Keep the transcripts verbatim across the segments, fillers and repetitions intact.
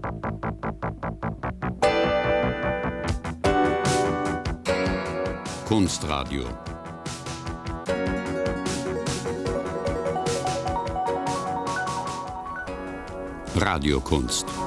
Kunstradio. Radiokunst.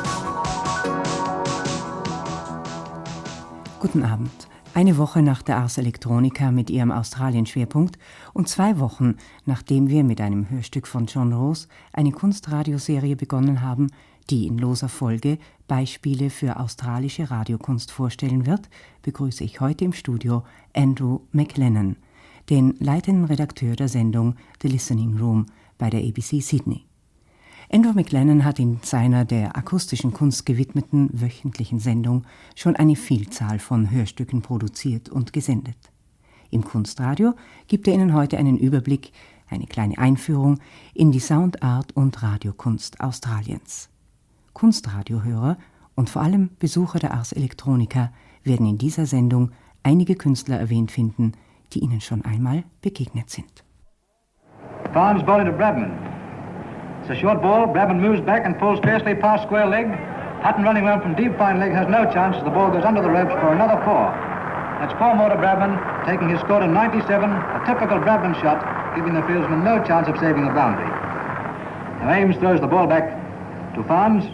Guten Abend. Eine Woche nach der Ars Electronica mit ihrem Australien-Schwerpunkt und zwei Wochen, nachdem wir mit einem Hörstück von John Rose eine Kunstradioserie begonnen haben, die in loser Folge Beispiele für australische Radiokunst vorstellen wird, begrüße ich heute im Studio Andrew McLennan, den leitenden Redakteur der Sendung The Listening Room bei der A B C Sydney. Andrew McLennan hat in seiner der akustischen Kunst gewidmeten wöchentlichen Sendung schon eine Vielzahl von Hörstücken produziert und gesendet. Im Kunstradio gibt er Ihnen heute einen Überblick, eine kleine Einführung in die Soundart und Radiokunst Australiens. Kunstradiohörer und vor allem Besucher der Ars Electronica werden in dieser Sendung einige Künstler erwähnt finden, die Ihnen schon einmal begegnet sind. Barnes ball into Bradman. It's a short ball. Bradman moves back and pulls fiercely past square leg. Hutton running around from deep fine leg has no chance. The ball goes under the ropes for another four. That's four more to Bradman, taking his score to ninety-seven. A typical Bradman shot, giving the fieldsman no chance of saving the boundary. Now Ames throws the ball back to Farnes.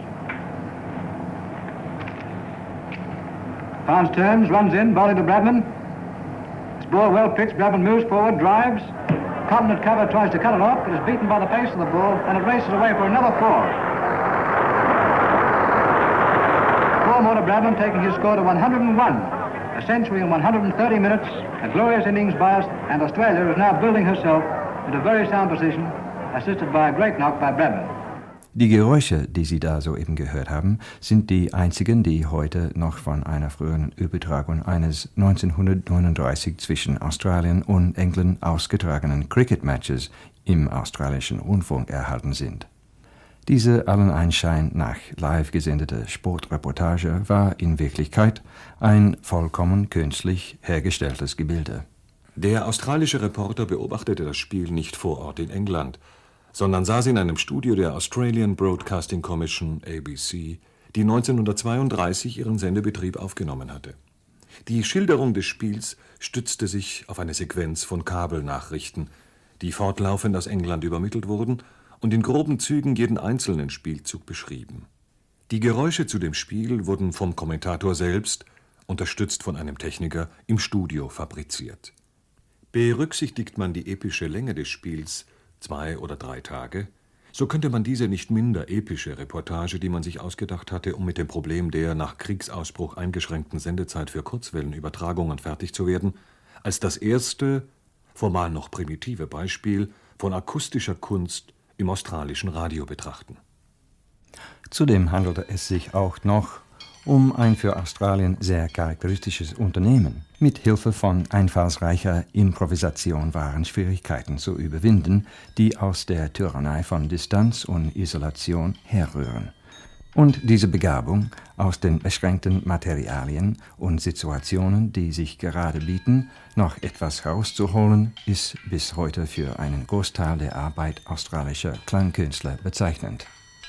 Farnes turns, runs in, volley to Bradman. This ball well pitched. Bradman moves forward, drives. Cotton at cover tries to cut it off, but is beaten by the pace of the ball, and it races away for another four. Four more to Bradman, taking his score to one hundred and one. A century in one hundred thirty minutes, a glorious innings by us, and Australia is now building herself into a very sound position, assisted by a great knock by Bradman. Die Geräusche, die Sie da soeben gehört haben, sind die einzigen, die heute noch von einer früheren Übertragung eines neunzehnhundertneununddreißig zwischen Australien und England ausgetragenen Cricket-Matches im australischen Rundfunk erhalten sind. Diese allen Anschein nach live gesendete Sportreportage war in Wirklichkeit ein vollkommen künstlich hergestelltes Gebilde. Der australische Reporter beobachtete das Spiel nicht vor Ort in England, sondern saß in einem Studio der Australian Broadcasting Commission, A B C, die neunzehnhundertzweiunddreißig ihren Sendebetrieb aufgenommen hatte. Die Schilderung des Spiels stützte sich auf eine Sequenz von Kabelnachrichten, die fortlaufend aus England übermittelt wurden und in groben Zügen jeden einzelnen Spielzug beschrieben. Die Geräusche zu dem Spiel wurden vom Kommentator selbst, unterstützt von einem Techniker, im Studio fabriziert. Berücksichtigt man die epische Länge des Spiels, zwei oder drei Tage, so könnte man diese nicht minder epische Reportage, die man sich ausgedacht hatte, um mit dem Problem der nach Kriegsausbruch eingeschränkten Sendezeit für Kurzwellenübertragungen fertig zu werden, als das erste, formal noch primitive Beispiel von akustischer Kunst im australischen Radio betrachten. Zudem handelte es sich auch noch um ein für Australien sehr charakteristisches Unternehmen. Mit Hilfe von einfallsreicher Improvisation waren Schwierigkeiten zu überwinden, die aus der Tyrannei von Distanz und Isolation herrühren. Und diese Begabung, aus den beschränkten Materialien und Situationen, die sich gerade bieten, noch etwas herauszuholen, ist bis heute für einen Großteil der Arbeit australischer Klangkünstler bezeichnend.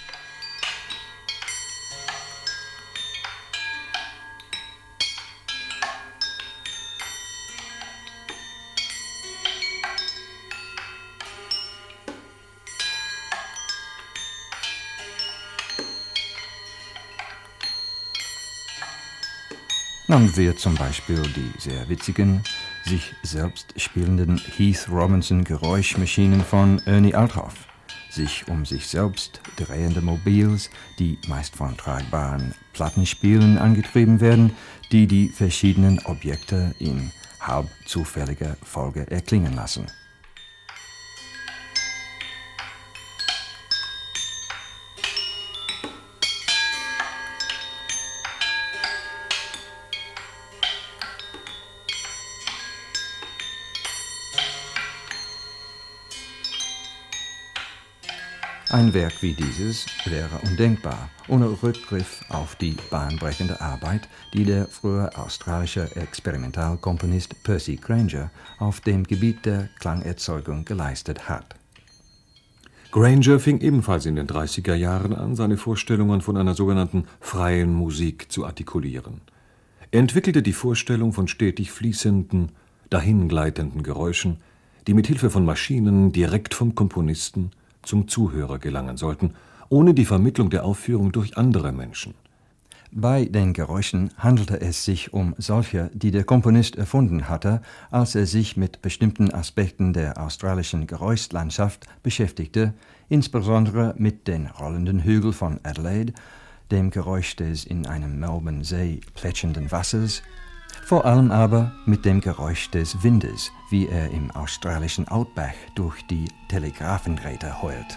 Nehmen wir zum Beispiel die sehr witzigen, sich selbst spielenden Heath Robinson Geräuschmaschinen von Ernie Althoff, sich um sich selbst drehende Mobils, die meist von tragbaren Plattenspielen angetrieben werden, die die verschiedenen Objekte in halb zufälliger Folge erklingen lassen. Ein Werk wie dieses wäre undenkbar, ohne Rückgriff auf die bahnbrechende Arbeit, die der frühe australische Experimentalkomponist Percy Grainger auf dem Gebiet der Klangerzeugung geleistet hat. Granger fing ebenfalls in den dreißiger Jahren an, seine Vorstellungen von einer sogenannten freien Musik zu artikulieren. Er entwickelte die Vorstellung von stetig fließenden, dahingleitenden Geräuschen, die mit Hilfe von Maschinen direkt vom Komponisten zum Zuhörer gelangen sollten, ohne die Vermittlung der Aufführung durch andere Menschen. Bei den Geräuschen handelte es sich um solche, die der Komponist erfunden hatte, als er sich mit bestimmten Aspekten der australischen Geräuschlandschaft beschäftigte, insbesondere mit den rollenden Hügeln von Adelaide, dem Geräusch des in einem Melbourne See plätschernden Wassers, vor allem aber mit dem Geräusch des Windes, wie er im australischen Outback durch die Telegraphendrähte heult.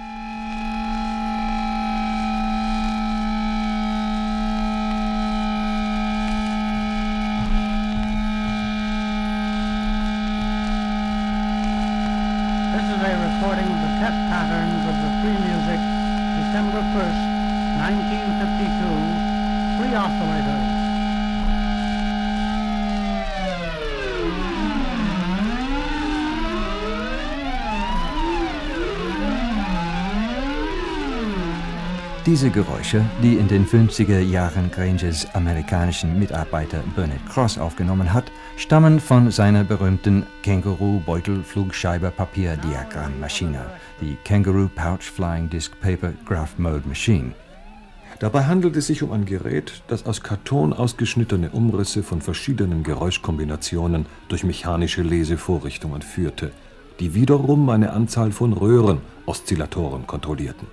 Diese Geräusche, die in den fünfziger Jahren Grangers amerikanischen Mitarbeiter Bernard Cross aufgenommen hat, stammen von seiner berühmten Känguru-Beutel-Flugscheibe-Papier-Diagrammmaschine, die Kangaroo Pouch Flying Disc Paper Graph Mode Machine. Dabei handelt es sich um ein Gerät, das aus Karton ausgeschnittene Umrisse von verschiedenen Geräuschkombinationen durch mechanische Lesevorrichtungen führte, die wiederum eine Anzahl von Röhren-Oszillatoren kontrollierten.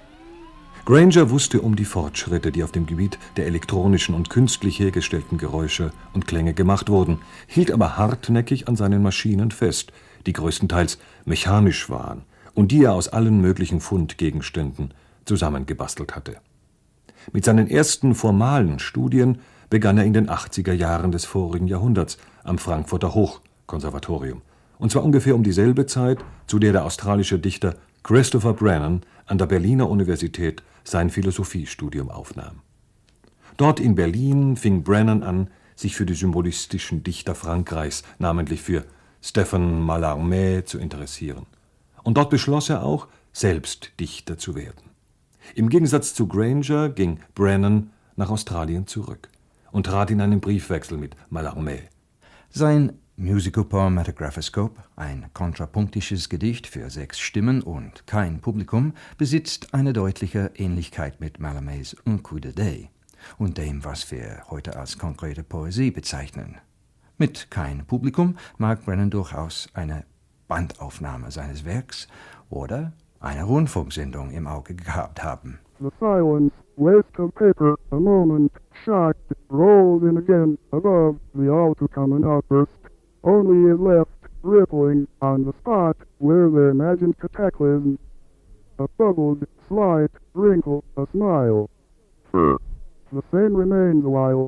Granger wusste um die Fortschritte, die auf dem Gebiet der elektronischen und künstlich hergestellten Geräusche und Klänge gemacht wurden, hielt aber hartnäckig an seinen Maschinen fest, die größtenteils mechanisch waren und die er aus allen möglichen Fundgegenständen zusammengebastelt hatte. Mit seinen ersten formalen Studien begann er in den achtziger Jahren des vorigen Jahrhunderts am Frankfurter Hochkonservatorium, und zwar ungefähr um dieselbe Zeit, zu der der australische Dichter Christopher Brennan an der Berliner Universität sein Philosophiestudium aufnahm. Dort in Berlin fing Brennan an, sich für die symbolistischen Dichter Frankreichs, namentlich für Stéphane Mallarmé, zu interessieren. Und dort beschloss er auch, selbst Dichter zu werden. Im Gegensatz zu Granger ging Brennan nach Australien zurück und trat in einen Briefwechsel mit Mallarmé. Sein Musical Poem Metagraphoscope, ein kontrapunktisches Gedicht für sechs Stimmen und kein Publikum, besitzt eine deutliche Ähnlichkeit mit Mallarmés Un coup de dé und dem, was wir heute als konkrete Poesie bezeichnen. Mit kein Publikum mag Brennan durchaus eine Bandaufnahme seines Werks oder eine Rundfunksendung im Auge gehabt haben. The silence, waste of paper, a moment, shocked, rolled in again above the all-too-common outburst. Only it left rippling on the spot where the imagined cataclysm, a bubbled, slight wrinkle, a smile. The same remains a while.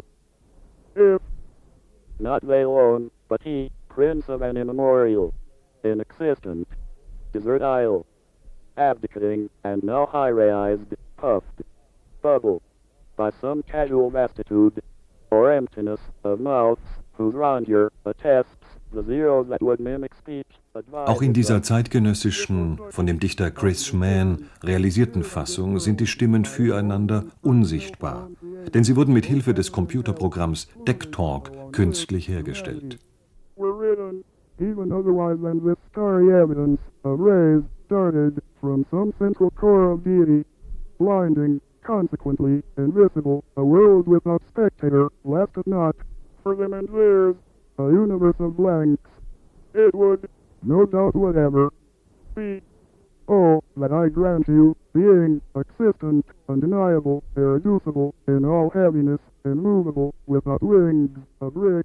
If not they alone, but he, prince of an immemorial, inexistent, desert isle, abdicating and now high-raised, puffed, bubble, by some casual vastitude, or emptiness of mouths, whose rondure attests the zeros that would mimic speech. Auch in dieser zeitgenössischen, von dem Dichter Chris Mann realisierten Fassung sind die Stimmen füreinander unsichtbar, denn sie wurden mit Hilfe des Computerprogramms DeckTalk künstlich hergestellt. Even otherwise than this starry evidence of rays started from some central core of deity, blinding, consequently invisible, a world without spectator, lasted not, for them and theirs, a universe of blanks. It would, no doubt whatever, be, oh, that I grant you, being existent, undeniable, irreducible, in all heaviness, immovable, without wings, a brick.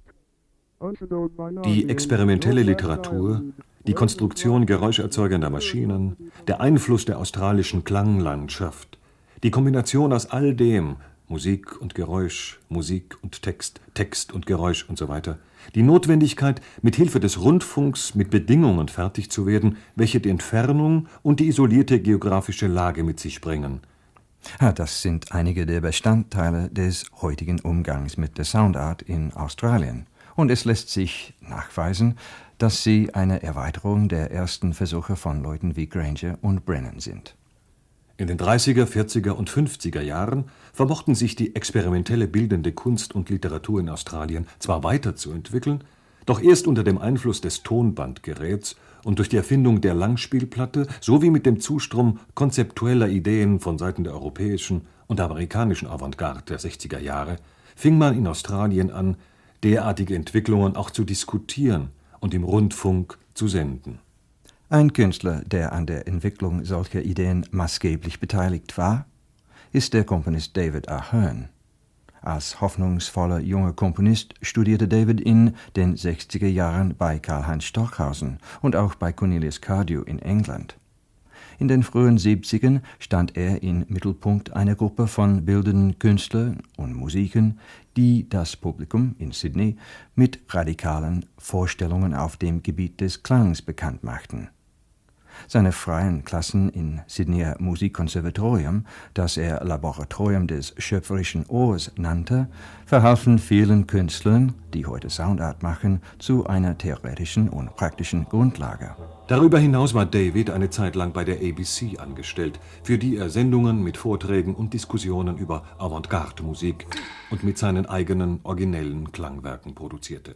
Die experimentelle Literatur, die Konstruktion geräuscherzeugender Maschinen, der Einfluss der australischen Klanglandschaft, die Kombination aus all dem, Musik und Geräusch, Musik und Text, Text und Geräusch und so weiter, die Notwendigkeit, mit Hilfe des Rundfunks mit Bedingungen fertig zu werden, welche die Entfernung und die isolierte geografische Lage mit sich bringen. Das sind einige der Bestandteile des heutigen Umgangs mit der Soundart in Australien. Und es lässt sich nachweisen, dass sie eine Erweiterung der ersten Versuche von Leuten wie Granger und Brennan sind. In den dreißiger, vierziger und fünfziger Jahren vermochten sich die experimentelle bildende Kunst und Literatur in Australien zwar weiterzuentwickeln, doch erst unter dem Einfluss des Tonbandgeräts und durch die Erfindung der Langspielplatte sowie mit dem Zustrom konzeptueller Ideen von Seiten der europäischen und der amerikanischen Avantgarde der sechziger Jahre fing man in Australien an, derartige Entwicklungen auch zu diskutieren und im Rundfunk zu senden. Ein Künstler, der an der Entwicklung solcher Ideen maßgeblich beteiligt war, ist der Komponist David Ahern. Als hoffnungsvoller junger Komponist studierte David in den sechziger Jahren bei Karlheinz Stockhausen und auch bei Cornelius Cardew in England. In den frühen siebzigern stand er im Mittelpunkt einer Gruppe von bildenden Künstlern und Musikern, die das Publikum in Sydney mit radikalen Vorstellungen auf dem Gebiet des Klangs bekannt machten. Seine freien Klassen im Sydneyer Musikkonservatorium, das er Laboratorium des schöpferischen Ohrs nannte, verhalfen vielen Künstlern, die heute Soundart machen, zu einer theoretischen und praktischen Grundlage. Darüber hinaus war David eine Zeit lang bei der A B C angestellt, für die er Sendungen mit Vorträgen und Diskussionen über Avantgarde-Musik und mit seinen eigenen originellen Klangwerken produzierte.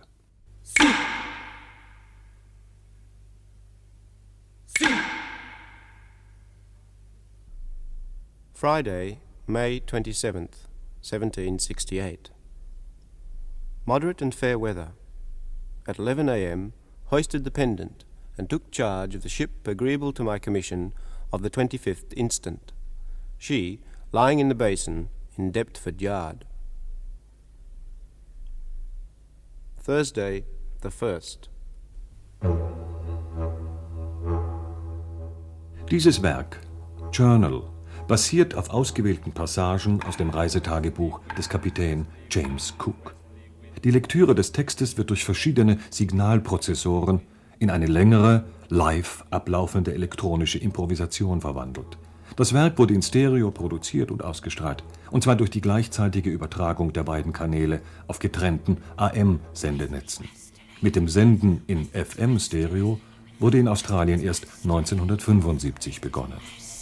Friday, May twenty-seventh, seventeen sixty-eight. Moderate and fair weather. At eleven a m, hoisted the pendant and took charge of the ship agreeable to my commission of the twenty-fifth instant, she lying in the basin in Deptford Yard. Thursday, the first. Dieses Werk, Journal, basiert auf ausgewählten Passagen aus dem Reisetagebuch des Kapitän James Cook. Die Lektüre des Textes wird durch verschiedene Signalprozessoren in eine längere, live ablaufende elektronische Improvisation verwandelt. Das Werk wurde in Stereo produziert und ausgestrahlt, und zwar durch die gleichzeitige Übertragung der beiden Kanäle auf getrennten A M-Sendenetzen. Mit dem Senden in F M-Stereo wurde in Australien erst neunzehnhundertfünfundsiebzig begonnen.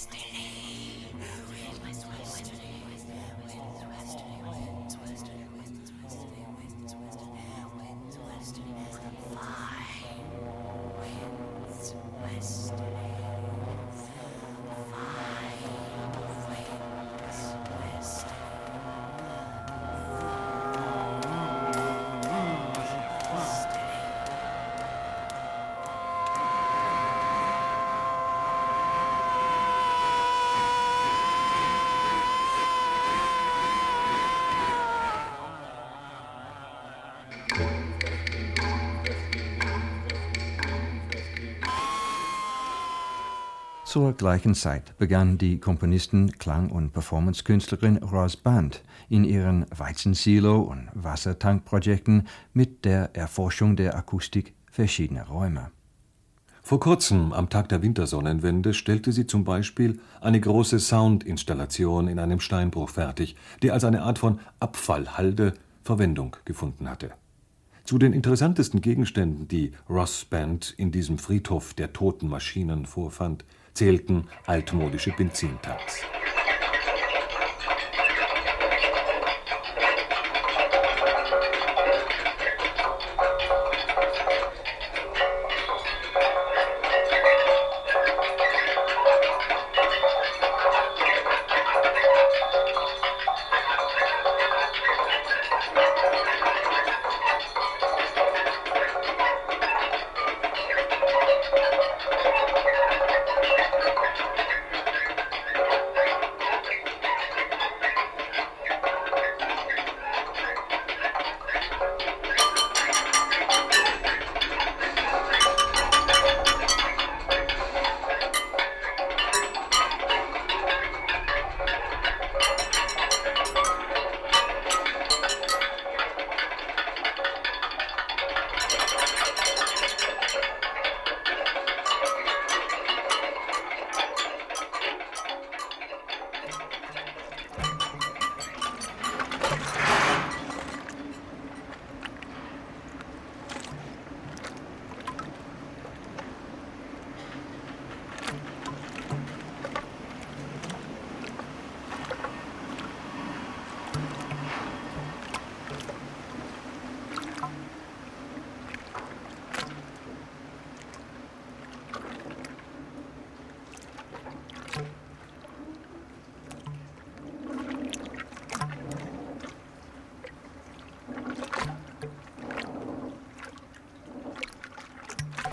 Zur gleichen Zeit begann die Komponisten, Klang- und Performancekünstlerin Ros Bandt in ihren Weizensilo- und Wassertankprojekten mit der Erforschung der Akustik verschiedener Räume. Vor kurzem, am Tag der Wintersonnenwende, stellte sie zum Beispiel eine große Soundinstallation in einem Steinbruch fertig, die als eine Art von Abfallhalde Verwendung gefunden hatte. Zu den interessantesten Gegenständen, die Ros Bandt in diesem Friedhof der toten Maschinen vorfand, zählten altmodische Benzintanks.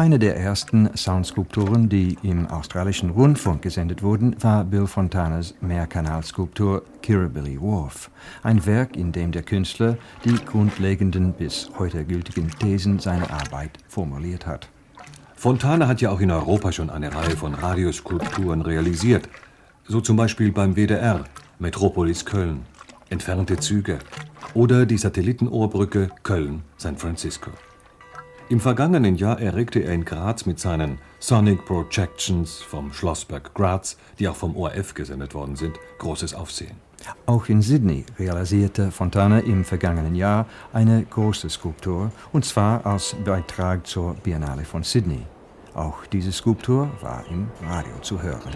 Eine der ersten Soundskulpturen, die im australischen Rundfunk gesendet wurden, war Bill Fontanas Mehrkanalskulptur Kirribilli Wharf, ein Werk, in dem der Künstler die grundlegenden bis heute gültigen Thesen seiner Arbeit formuliert hat. Fontana hat ja auch in Europa schon eine Reihe von Radioskulpturen realisiert, so zum Beispiel beim W D R, Metropolis Köln, entfernte Züge oder die Satellitenohrbrücke Köln-San Francisco. Im vergangenen Jahr erregte er in Graz mit seinen Sonic Projections vom Schlossberg Graz, die auch vom O R F gesendet worden sind, großes Aufsehen. Auch in Sydney realisierte Fontana im vergangenen Jahr eine große Skulptur, und zwar als Beitrag zur Biennale von Sydney. Auch diese Skulptur war im Radio zu hören.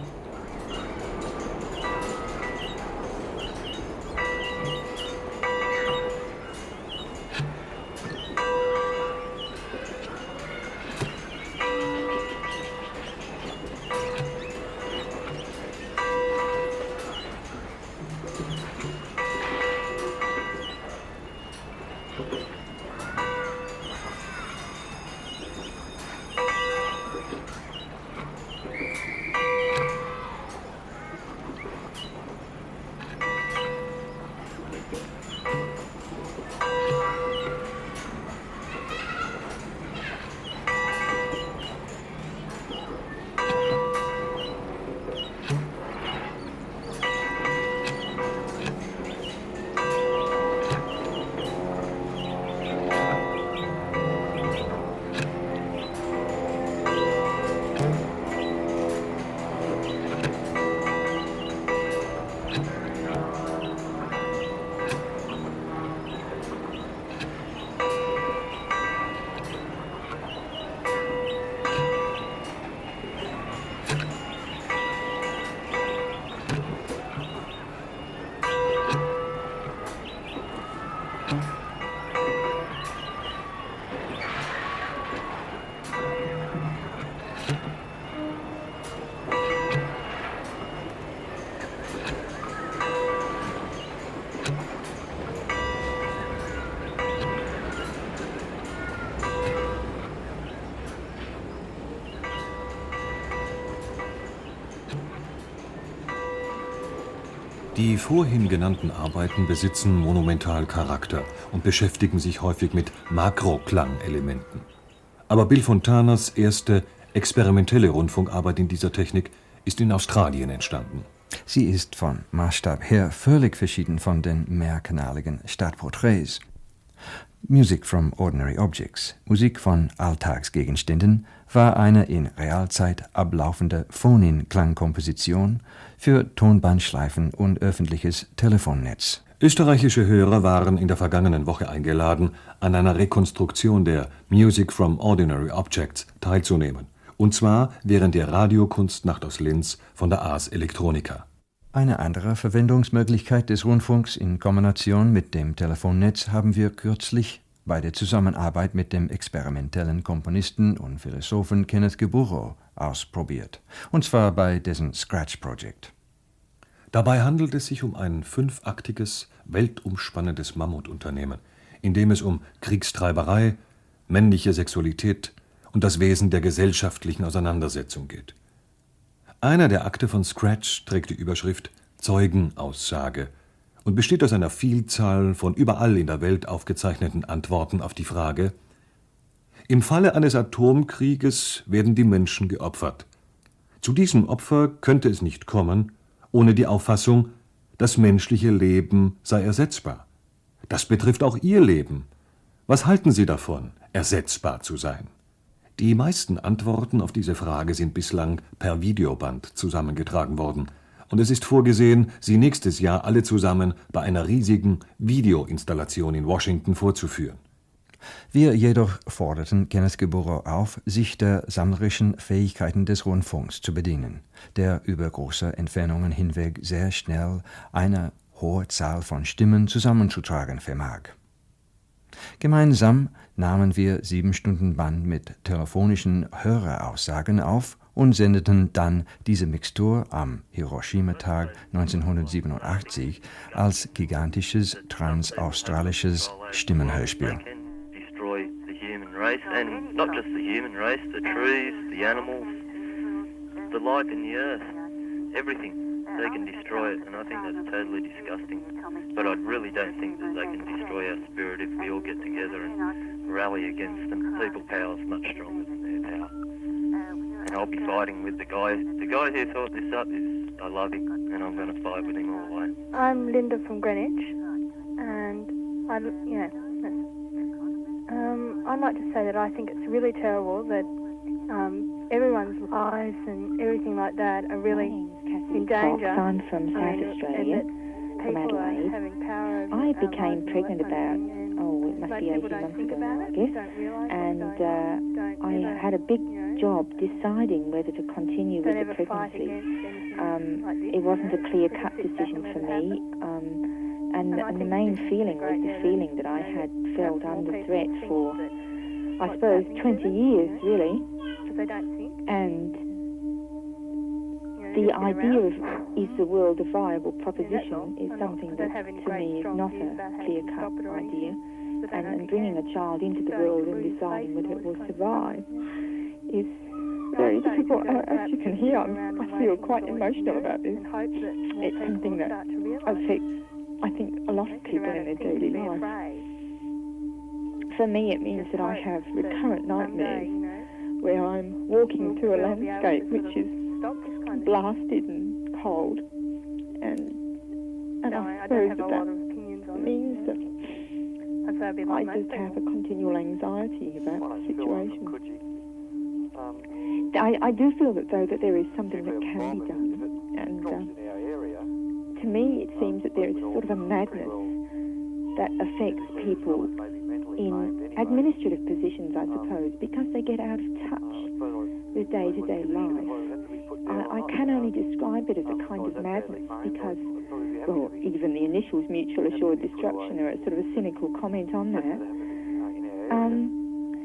Die vorhin genannten Arbeiten besitzen Monumentalcharakter und beschäftigen sich häufig mit Makroklangelementen. Aber Bill Fontanas erste experimentelle Rundfunkarbeit in dieser Technik ist in Australien entstanden. Sie ist von Maßstab her völlig verschieden von den mehrkanaligen Stadtporträts. Music from Ordinary Objects, Musik von Alltagsgegenständen, war eine in Realzeit ablaufende Phonin-Klangkomposition für Tonbandschleifen und öffentliches Telefonnetz. Österreichische Hörer waren in der vergangenen Woche eingeladen, an einer Rekonstruktion der Music from Ordinary Objects teilzunehmen. Und zwar während der Radiokunstnacht aus Linz von der Ars Electronica. Eine andere Verwendungsmöglichkeit des Rundfunks in Kombination mit dem Telefonnetz haben wir kürzlich bei der Zusammenarbeit mit dem experimentellen Komponisten und Philosophen Kenneth Geburo ausprobiert, und zwar bei dessen Scratch Project. Dabei handelt es sich um ein fünfaktiges, weltumspannendes Mammutunternehmen, in dem es um Kriegstreiberei, männliche Sexualität und das Wesen der gesellschaftlichen Auseinandersetzung geht. Einer der Akte von Scratch trägt die Überschrift Zeugenaussage und besteht aus einer Vielzahl von überall in der Welt aufgezeichneten Antworten auf die Frage: Im Falle eines Atomkrieges werden die Menschen geopfert. Zu diesem Opfer könnte es nicht kommen, ohne die Auffassung, das menschliche Leben sei ersetzbar. Das betrifft auch Ihr Leben. Was halten Sie davon, ersetzbar zu sein? Die meisten Antworten auf diese Frage sind bislang per Videoband zusammengetragen worden, und es ist vorgesehen, sie nächstes Jahr alle zusammen bei einer riesigen Videoinstallation in Washington vorzuführen. Wir jedoch forderten Kenneth Geburo auf, sich der sammlerischen Fähigkeiten des Rundfunks zu bedienen, der über große Entfernungen hinweg sehr schnell eine hohe Zahl von Stimmen zusammenzutragen vermag. Gemeinsam nahmen wir sieben Stunden Band mit telefonischen Höreraussagen auf und sendeten dann diese Mixtur am Hiroshima-Tag neunzehnhundertsiebenundachtzig als gigantisches transaustralisches Stimmenhörspiel. race, and not just the human race, the trees, the animals, the life in the earth, everything. They can destroy it, and I think that's totally disgusting. But I really don't think that they can destroy our spirit if we all get together and rally against them. People power is much stronger than their power. And I'll be fighting with the guy. The guy who thought this up is, I love him, and I'm going to fight with him all the way. I'm Linda from Greenwich, and I, yeah, um, I'd like to say that I think it's really terrible that um, everyone's lives and everything like that are really in danger. I'm from South I mean, Australia, from Adelaide. I became pregnant about, oh, it must be eighteen months ago now, I guess, and uh, I had a big job deciding whether to continue with the pregnancy. Um, it wasn't a clear-cut decision for me, um, and, and the main feeling was the feeling that I had felt under threat for, I suppose, twenty years, really. And the idea of is the world a viable proposition is something that to me is not a clear-cut idea. And, and bringing a child into the world and deciding whether it will survive is very difficult. As you can hear, I'm, I feel quite emotional about this. It's something that affects, I think, a lot of people in their daily life. For me, it means that I have recurrent nightmares where I'm walking through a landscape which is blasted and cold, and and I suppose that that means that I just have a continual anxiety about the situation. I, I do feel that though that there is something that can be done, and uh, to me it seems that there is sort of a madness that affects people in administrative positions, I suppose, because they get out of touch with day-to-day life. I, I can only describe it as a kind of madness because, well, even the initials mutual assured destruction are a sort of a cynical comment on that. Um,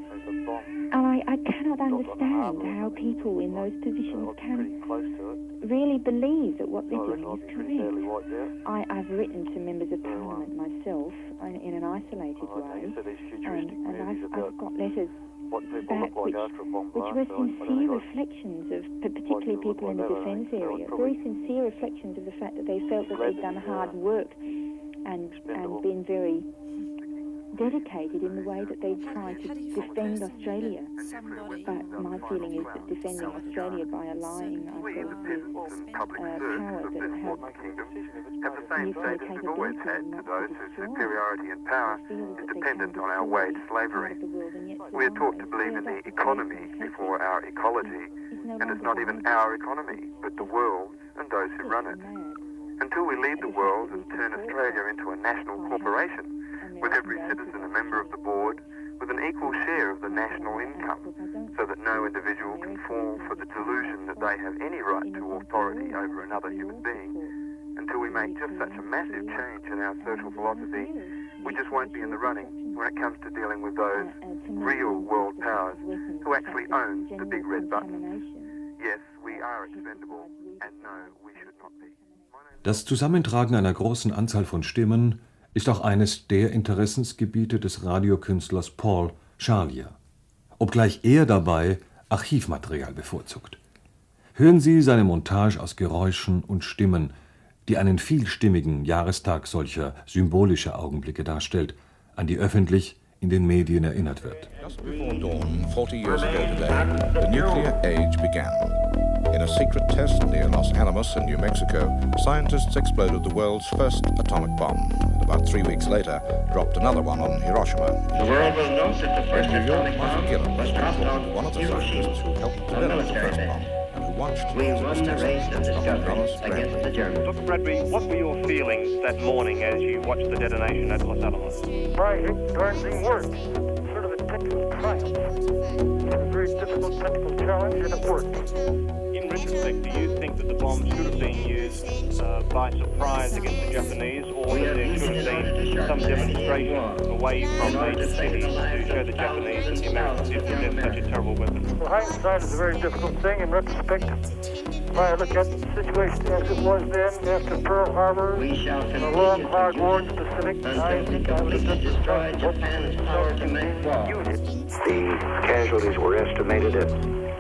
and I, I cannot understand how people in those positions can really believe that what they're doing is correct. I, I've written to members of Parliament myself in, in an isolated way, and, and I've, I've got letters back which, which were sincere reflections of, particularly people in the defence area, very sincere reflections of the fact that they felt that they'd done hard work and, and been very dedicated in the way that they tried to defend Australia. But my feeling is that defending Australia by allying ourselves with uh, power that has have the same status we've always had to those whose superiority and power is dependent on our wage slavery. We are taught to believe in the economy before our ecology, and it's not even our economy, but the world's and those who run it. Until we leave the world and turn Australia into a national corporation, with every citizen a member of the board, with an equal share of the national income, so that no individual can fall for the delusion that they have any right to authority over another human being. Until we make just such a massive change in our social philosophy, we just won't be in the running when it comes to dealing with those real world powers who actually own the big red buttons. Yes, we are expendable, and no, we should not be. Das Zusammentragen einer großen Anzahl von Stimmen ist auch eines der Interessensgebiete des Radiokünstlers Paul Charlier, obgleich er dabei Archivmaterial bevorzugt. Hören Sie seine Montage aus Geräuschen und Stimmen, die einen vielstimmigen Jahrestag solcher symbolischer Augenblicke darstellt, an die öffentlich in den Medien erinnert wird. Just before dawn, forty years ago today, the nuclear age began. In a secret test near Los Alamos in New Mexico, scientists exploded the world's first atomic bomb, and about three weeks later, dropped another one on Hiroshima. The world will note that the first atomic bomb was dropped on one of the scientists who helped develop the first bomb. We won the race of discovery against the Germans. Doctor Bradbury, what were your feelings that morning as you watched the detonation at Los Alamos? Right, it darn thing worked. Sort of a technical triumph. It was a very difficult technical challenge, and it worked. In retrospect, do you think that the bombs should have been used uh, by surprise against the Japanese, or that there should have been some demonstration away from major cities to show the Japanese and the Americans did possess such a terrible weapon? Well, hindsight is a very difficult thing. In retrospect, if I look at the situation as it was then, after Pearl Harbor, and a long, hard war in the Pacific, I think I would have done destroyed Japan's power to make war. The casualties were estimated at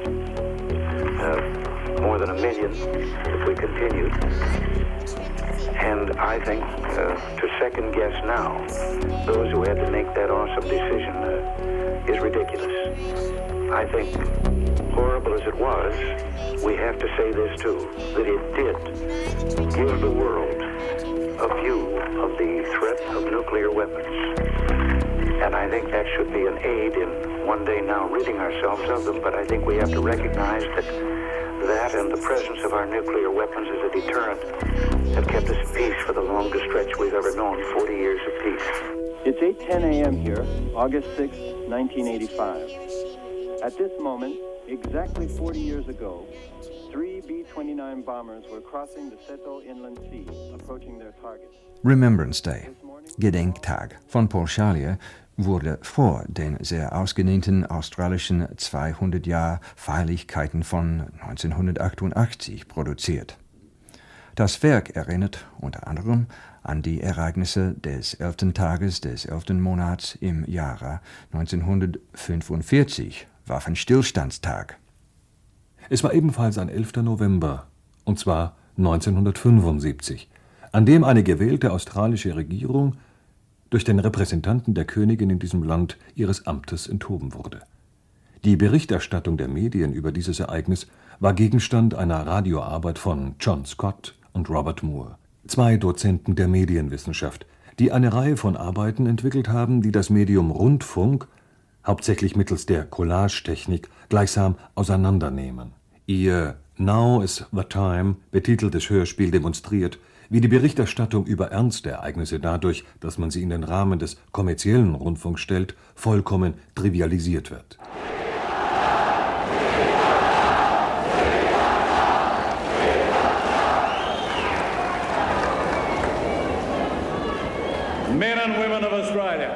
uh, more than a million if we continued. And I think uh, to second guess now those who had to make that awesome decision uh, is ridiculous. I think, horrible as it was, we have to say this too, that it did give the world a view of the threat of nuclear weapons. And I think that should be an aid in one day now ridding ourselves of them, but I think we have to recognize that that and the presence of our nuclear weapons as a deterrent have kept us at peace for the longest stretch we've ever known, forty years of peace. It's eight ten a.m. here, August sixth, nineteen eighty-five. At this moment, exactly forty years ago, three B twenty-nine bombers were crossing the Seto Inland Sea, approaching their target. Remembrance Day, Gedenktag von Paul Charlier, wurde vor den sehr ausgedehnten australischen zweihundert-Jahr-Feierlichkeiten von neunzehnhundertachtundachtzig produziert. Das Werk erinnert unter anderem an die Ereignisse des elften Tages des elften Monats im Jahre neunzehnhundertfünfundvierzig, Waffenstillstandstag. Es war ebenfalls ein elfter November, und zwar neunzehnhundertfünfundsiebzig, an dem eine gewählte australische Regierung durch den Repräsentanten der Königin in diesem Land ihres Amtes enthoben wurde. Die Berichterstattung der Medien über dieses Ereignis war Gegenstand einer Radioarbeit von John Scott und Robert Moore, zwei Dozenten der Medienwissenschaft, die eine Reihe von Arbeiten entwickelt haben, die das Medium Rundfunk, hauptsächlich mittels der Collage-Technik, gleichsam auseinandernehmen. Ihr Now is the Time betiteltes Hörspiel demonstriert, wie die Berichterstattung über ernste Ereignisse dadurch, dass man sie in den Rahmen des kommerziellen Rundfunks stellt, vollkommen trivialisiert wird. Men and women of Australia.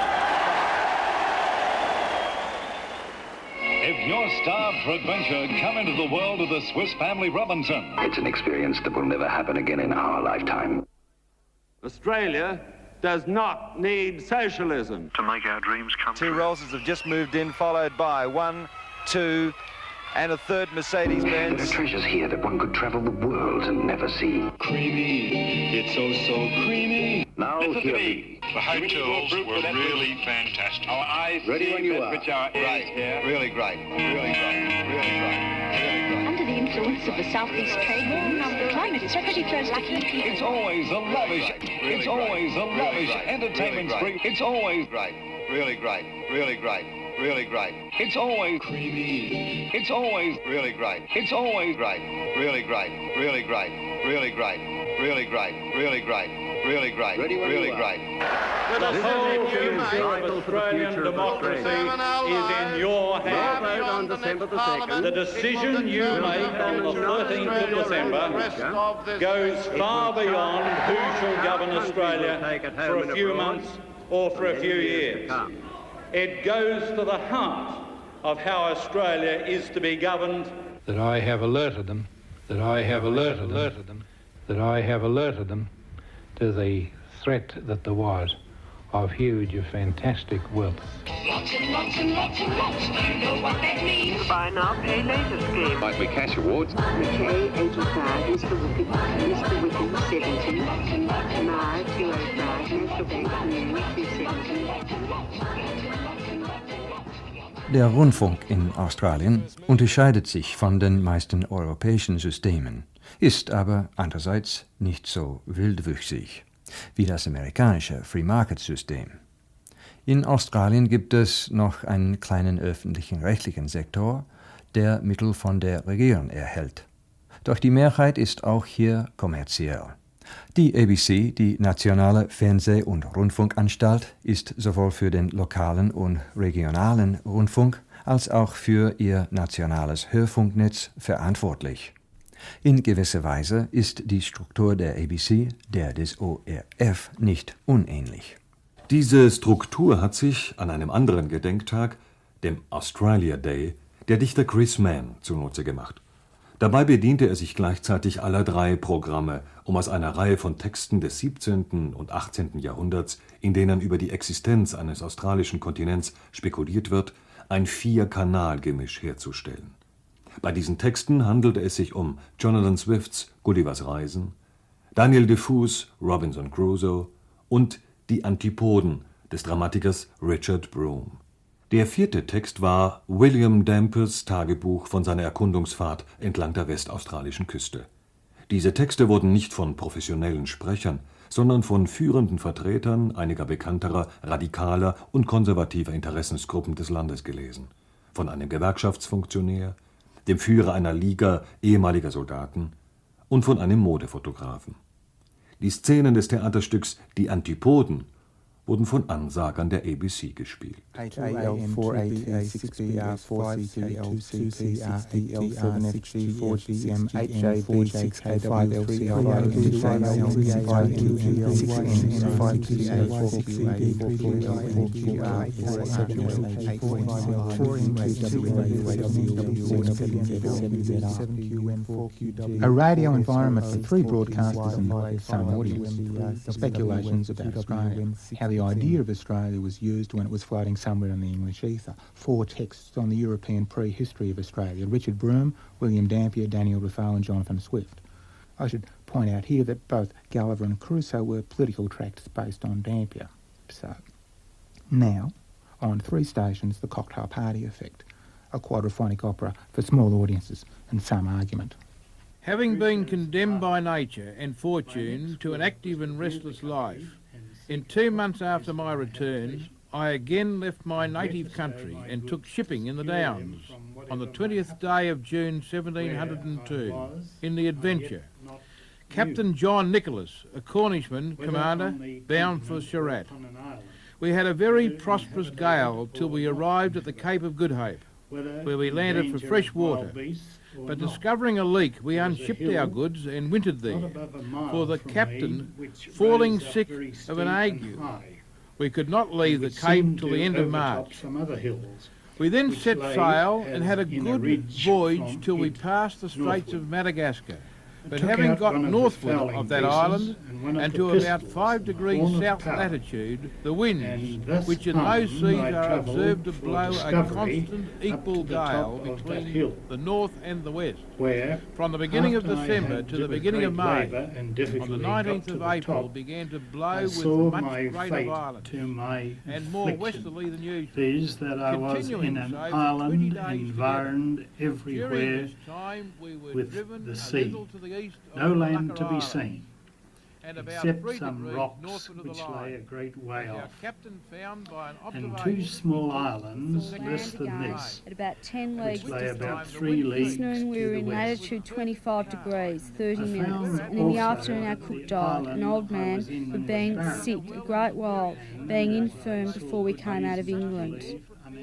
If you're starved for adventure, come into the world of the Swiss Family Robinson. It's an experience that will never happen again in our lifetime. Australia does not need socialism. To make our dreams come true. Two Rollses have just moved in, followed by one, two, and a third Mercedes-Benz. There are treasures here that one could travel the world and never see. Creamy. It's oh so creamy. Now Listen here to me. The hotels were really fantastic. Our eyes Ready when you are. Which our Right. here. Really great. Really great. Really great. Really great. Under the influence of the southeast trade wind, the climate is pretty close to keep people. It's always a lavish. Really it's great. always a Really lavish great. entertainment Really spree. It's always great. Really great. Really great. Really great. It's always creamy. It's always really great. It's always great. Really great. Really great. Really great. Really great. Really great. Really great. Really great. The whole future of Australian democracy is in your hands. on December the second. The decision you make on the thirteenth of December goes far beyond who shall govern Australia for a few months or for a few years. It goes to the heart of how Australia is to be governed. That I have alerted them, that I have alerted, alerted them, that I have alerted them to the threat that there was of huge, of fantastic wealth. Lots and lots and lots and lots. Do you know what that means? Buy now, pay later scheme. Might be cash awards. McKay, eighty-five, Mister Wickens, Mister Wickens, seventy, Marr, two oh five, National Bank, Community, two seventy. Der Rundfunk in Australien unterscheidet sich von den meisten europäischen Systemen, ist aber andererseits nicht so wildwüchsig wie das amerikanische Free-Market-System. In Australien gibt es noch einen kleinen öffentlichen rechtlichen Sektor, der Mittel von der Regierung erhält. Doch die Mehrheit ist auch hier kommerziell. Die A B C, die Nationale Fernseh- und Rundfunkanstalt, ist sowohl für den lokalen und regionalen Rundfunk als auch für ihr nationales Hörfunknetz verantwortlich. In gewisser Weise ist die Struktur der A B C der des O R F nicht unähnlich. Diese Struktur hat sich an einem anderen Gedenktag, dem Australia Day, der Dichter Chris Mann zunutze gemacht. Dabei bediente er sich gleichzeitig aller drei Programme, um aus einer Reihe von Texten des siebzehnten und achtzehnten Jahrhunderts, in denen über die Existenz eines australischen Kontinents spekuliert wird, ein Vier-Kanal-Gemisch herzustellen. Bei diesen Texten handelte es sich um Jonathan Swifts Gullivers Reisen, Daniel Defoes Robinson Crusoe und die Antipoden des Dramatikers Richard Brome. Der vierte Text war William Dampers Tagebuch von seiner Erkundungsfahrt entlang der westaustralischen Küste. Diese Texte wurden nicht von professionellen Sprechern, sondern von führenden Vertretern einiger bekannterer, radikaler und konservativer Interessensgruppen des Landes gelesen. Von einem Gewerkschaftsfunktionär, dem Führer einer Liga ehemaliger Soldaten und von einem Modefotografen. Die Szenen des Theaterstücks Die Antipoden wurden von Ansagern der A B C gespielt. eight A L four A T A six B R five C L two C R E L seven F G four G M H A B six K five L three L five Q J L six five Q G L six N five Q C H four six C D three Q L four Q R four eight four four A radio environment for three broadcasters and the same audience. Speculations about Australia, how the idea of Australia was used when it was floating somewhere in the English ether. Four texts on the European prehistory of Australia: Richard Brome, William Dampier, Daniel Defoe and Jonathan Swift. I should point out here that both Gulliver and Crusoe were political tracts based on Dampier. So, now, on three stations, The Cocktail Party Effect, a quadraphonic opera for small audiences and some argument. Having been condemned by nature and fortune to an active and restless life, in two months after my return, I again left my native country and took shipping in the Downs on the twentieth day of June seventeen oh two in the Adventure. Captain John Nicholas, a Cornishman commander, bound for Surat. We had a very prosperous gale till we arrived at the Cape of Good Hope, where we landed for fresh water. But discovering a leak, we unshipped our goods and wintered there, for the captain falling sick of an ague. We could not leave the Cape till the end of March. We then set sail and had a good voyage till we passed the Straits of Madagascar. But having got northward of that island and to about five degrees south latitude, the winds, which in those seas are observed to blow a constant equal gale between the north and the west, from the beginning of December to the beginning of May, on the nineteenth of April began to blow with much greater violence and more westerly than usual, is that I was in an island environed everywhere with the sea. No land to be seen, except some rocks which lay a great way off, and two small islands less than this, at about ten which leagues lay distant. about three leagues This noon we were to in the west. latitude twenty-five degrees, thirty I minutes, found and in the also afternoon our that cook the died, an island old I man was in who'd was been barren. sick a great while, being infirm before we came out of England.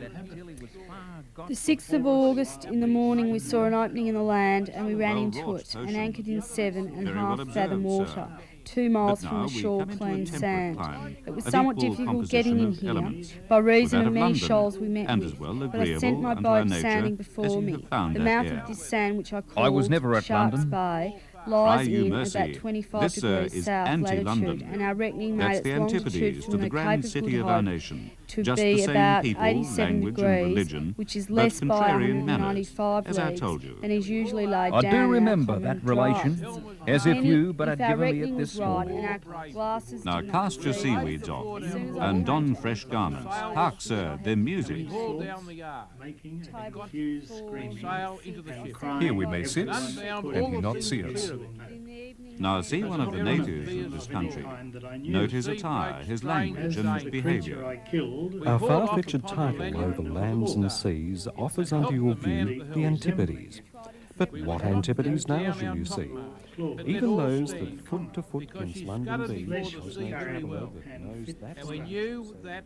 The sixth of August, in the morning, we saw an opening in the land and we ran into it and anchored in seven and half fathom water, two miles from the shore, clean sand. It was somewhat difficult getting in here, by reason of many shoals we met with, but I sent my boat sounding before me. The mouth of this sand, which I called I was never at Shark's London. Bay, lies Cry you in mercy. about twenty-five This, uh, degrees is south anti-London. latitude, and our reckoning That's made the its longitude antipodes from to the the grand Cape of city Good of our Hope nation. to Just be the same about people, eighty-seven language degrees, and religion, which is but less by contrarian manners, one ninety-five as I leagues, told you. and is usually laid I down do in our remember common that relation, draughts. as if And you but if had our given me reckoning it was this right morning. and our glasses Now did not cast your agree, seaweeds off, as soon as I and went don out, fresh garments. Hark, sir, their music. Hauled down the yard, making a Table confused for screaming. sail into the ship. Here we may sit, Unbound and all you the not things see clear us. of it. Now see one of the natives of this country. Note his attire, his language and behaviour. I killed, Our far-featured title over lands and seas offers unto your view the Antipodes, But what antipodes now shall you see? Even those that foot to foot against London Beach was nature well that knows that.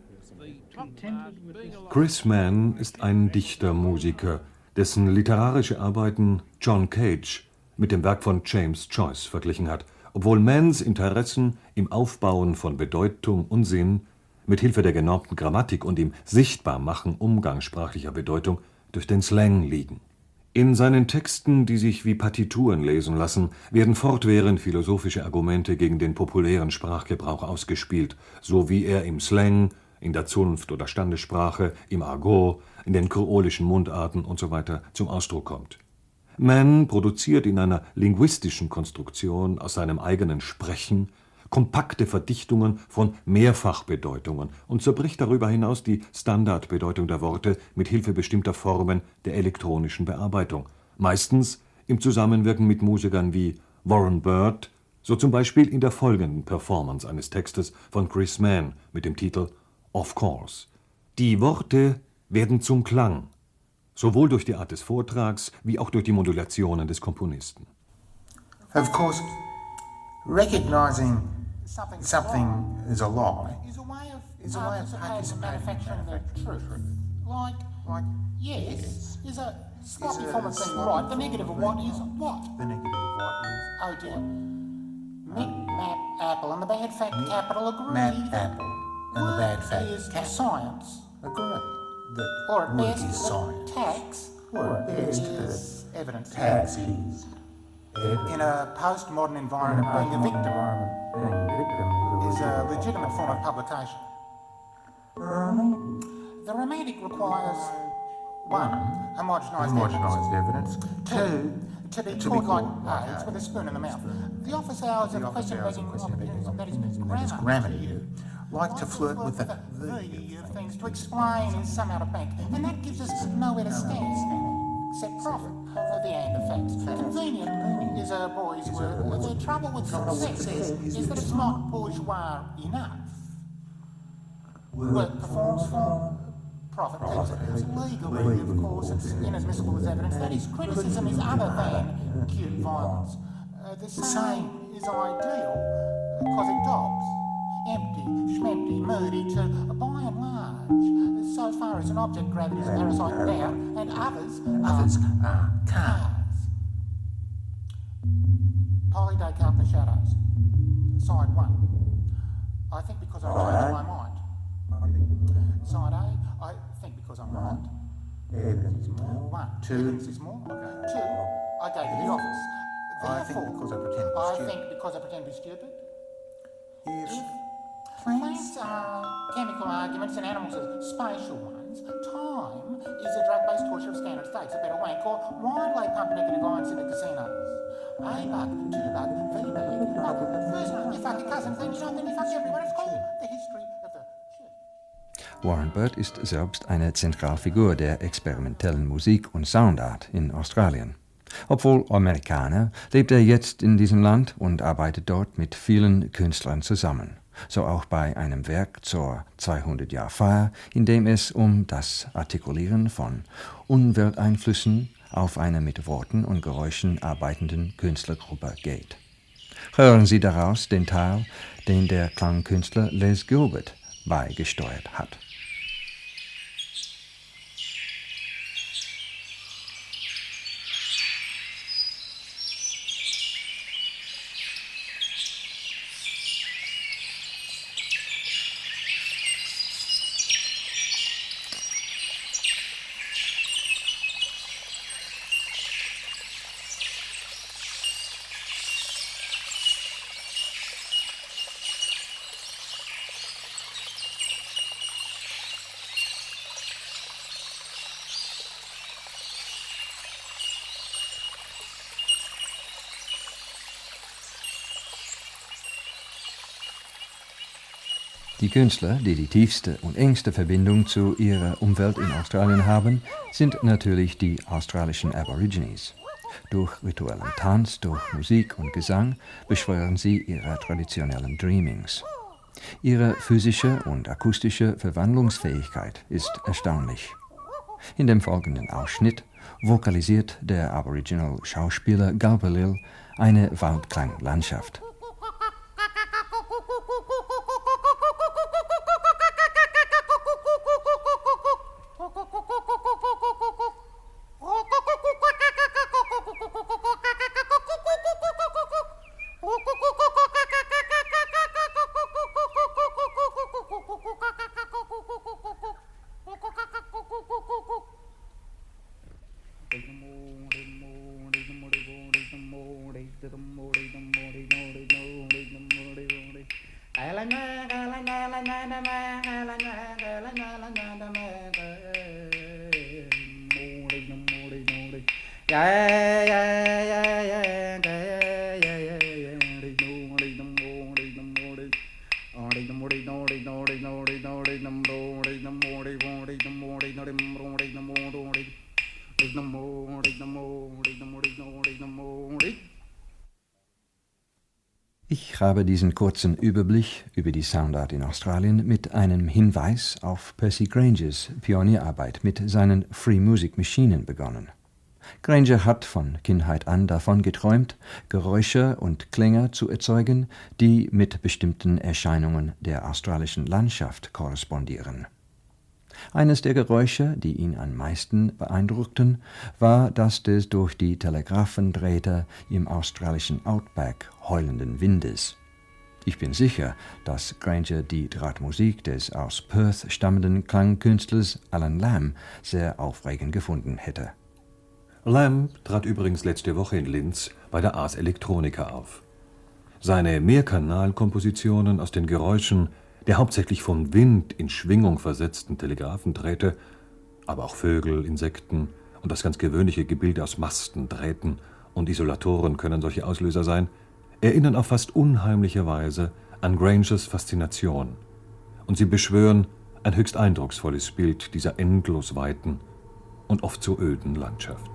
Chris Mann ist ein Dichter-Musiker, dessen literarische Arbeiten John Cage mit dem Werk von James Joyce verglichen hat, obwohl Manns Interessen im Aufbauen von Bedeutung und Sinn mit Hilfe der genormten Grammatik und im Sichtbarmachen umgangssprachlicher Bedeutung durch den Slang liegen. In seinen Texten, die sich wie Partituren lesen lassen, werden fortwährend philosophische Argumente gegen den populären Sprachgebrauch ausgespielt, so wie er im Slang, in der Zunft- oder Standessprache, im Argot, in den kreolischen Mundarten usw. zum Ausdruck kommt. Mann produziert in einer linguistischen Konstruktion aus seinem eigenen Sprechen kompakte Verdichtungen von Mehrfachbedeutungen und zerbricht darüber hinaus die Standardbedeutung der Worte mit Hilfe bestimmter Formen der elektronischen Bearbeitung, meistens im Zusammenwirken mit Musikern wie Warren Bird, so zum Beispiel in der folgenden Performance eines Textes von Chris Mann mit dem Titel Of Course. Die Worte werden zum Klang, sowohl durch die Art des Vortrags wie auch durch die Modulationen des Komponisten. Of course, recognizing something is a lie is a way of participating in the truth. Like, like yes, is a sloppy form of saying right. The negative of what is what? The negative of what is? Oh dear. Mick, Map, Apple and the bad fact capital agree. Map, Apple and the bad fact is science. Agree. That or at best is science. Tax. Or at best is evidence. Tax is. In a postmodern environment, being a victim is a legitimate form of publication. The romantic requires one, homogenised evidence. evidence. Two, to be to caught be like AIDS with a spoon in the mouth. The office hours of question-making opportunities, and that is grammar. You like to flirt with the the of things to explain is some out of bank, and that gives us nowhere to stand. Except profit, at the end of facts. Convenient is a boy's word. The trouble with success is that it's not bourgeois enough. Work performs for profit. It's legally, of course, it's inadmissible as evidence. That is, criticism is other than acute violence. Uh, the same is ideal, because it dogs. Empty, schmempty, moody to, by and large, so far as an object gravity is a parasite doubt, and others, others are cars. Polly Descartes and the Shadows. Side one. I think because I changed my mind. Side A, I think because I'm right. Evidence is more. One. Two. Evidence is more. Okay. Two, I gave you the office. Therefore, I think because I pretend to be stupid. I think because I pretend to be stupid. If, if plants are chemical arguments and animals are spatial ones, time is a drug-based torture of standard states, a better wank, or why lay pump negative ions in the casinos? A bug, two bug, V bug, bug. First you fuck your cousins, then you don't, then you fuck everyone. It's called the history of the shit. Warren Bird ist selbst eine Zentralfigur der experimentellen Musik und Soundart in Australien. Obwohl Amerikaner, lebt er jetzt in diesem Land und arbeitet dort mit vielen Künstlern zusammen. So auch bei einem Werk zur zweihundert-Jahr-Feier, in dem es um das Artikulieren von Umwelteinflüssen auf einer mit Worten und Geräuschen arbeitenden Künstlergruppe geht. Hören Sie daraus den Teil, den der Klangkünstler Les Gilbert beigesteuert hat. Die Künstler, die die tiefste und engste Verbindung zu ihrer Umwelt in Australien haben, sind natürlich die australischen Aborigines. Durch rituellen Tanz, durch Musik und Gesang beschwören sie ihre traditionellen Dreamings. Ihre physische und akustische Verwandlungsfähigkeit ist erstaunlich. In dem folgenden Ausschnitt vokalisiert der Aboriginal-Schauspieler Galbalil eine Waldklanglandschaft. Ich habe diesen kurzen Überblick über die Soundart in Australien mit einem Hinweis auf Percy Grangers Pionierarbeit mit seinen Free Music Maschinen begonnen. Granger hat von Kindheit an davon geträumt, Geräusche und Klänge zu erzeugen, die mit bestimmten Erscheinungen der australischen Landschaft korrespondieren. Eines der Geräusche, die ihn am meisten beeindruckten, war das des durch die Telegraphendrähte im australischen Outback heulenden Windes. Ich bin sicher, dass Granger die Drahtmusik des aus Perth stammenden Klangkünstlers Alan Lamb sehr aufregend gefunden hätte. Lamb trat übrigens letzte Woche in Linz bei der Ars Electronica auf. Seine Mehrkanalkompositionen aus den Geräuschen der hauptsächlich vom Wind in Schwingung versetzten Telegraphendrähte, aber auch Vögel, Insekten und das ganz gewöhnliche Gebilde aus Masten, Drähten und Isolatoren können solche Auslöser sein, erinnern auf fast unheimliche Weise an Grangers Faszination. Und sie beschwören ein höchst eindrucksvolles Bild dieser endlos weiten und oft so öden Landschaft.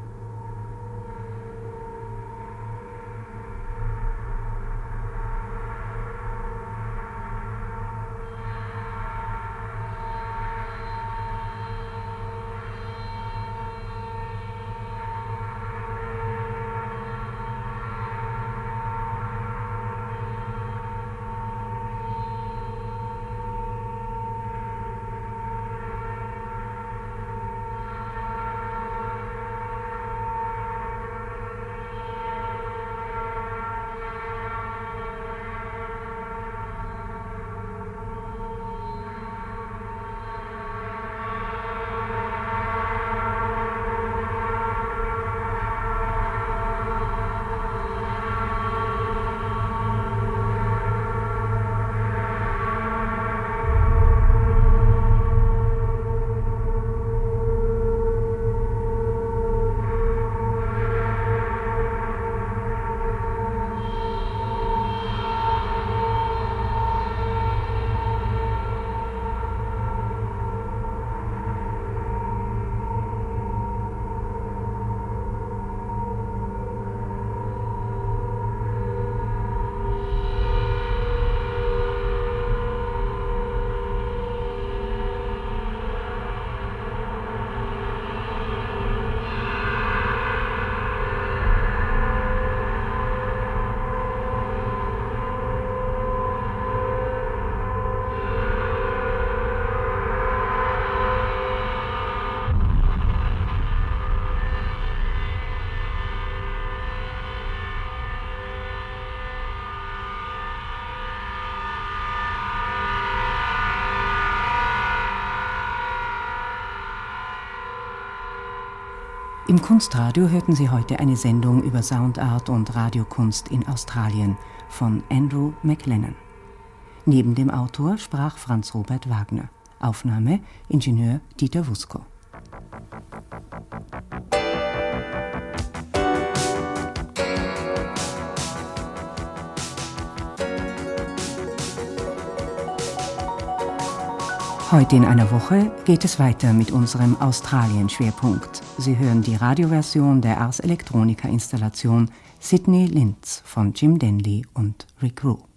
Im Kunstradio hörten Sie heute eine Sendung über Soundart und Radiokunst in Australien von Andrew McLennan. Neben dem Autor sprach Franz Robert Wagner. Aufnahme Ingenieur Dieter Wusko. Heute in einer Woche geht es weiter mit unserem Australien-Schwerpunkt. Sie hören die Radioversion der Ars Electronica Installation Sydney Linz von Jim Denley und Rick Rue.